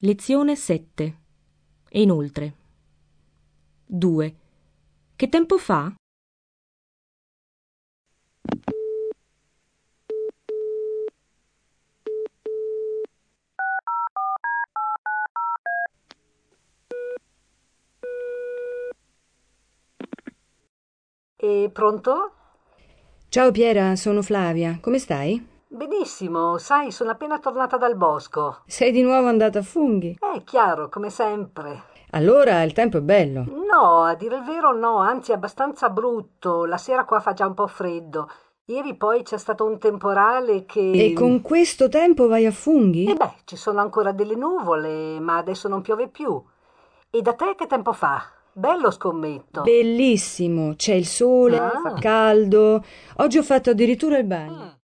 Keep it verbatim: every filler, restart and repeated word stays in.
Lezione sette. E inoltre. due. Che tempo fa? E pronto? Ciao Piera, sono Flavia. Come stai? Benissimo, sai, sono appena tornata dal bosco. Sei di nuovo andata a funghi? È chiaro, come sempre. Allora il tempo è bello. No, a dire il vero no, anzi è abbastanza brutto. La sera qua fa già un po' freddo. Ieri poi c'è stato un temporale E che... con questo tempo vai a E funghi? beh, ci sono ancora delle nuvole, ma adesso non piove più. E da te che tempo fa? Bello, scommetto. Bellissimo, c'è il sole, fa Ah. caldo. Oggi ho fatto addirittura il bagno. Mm.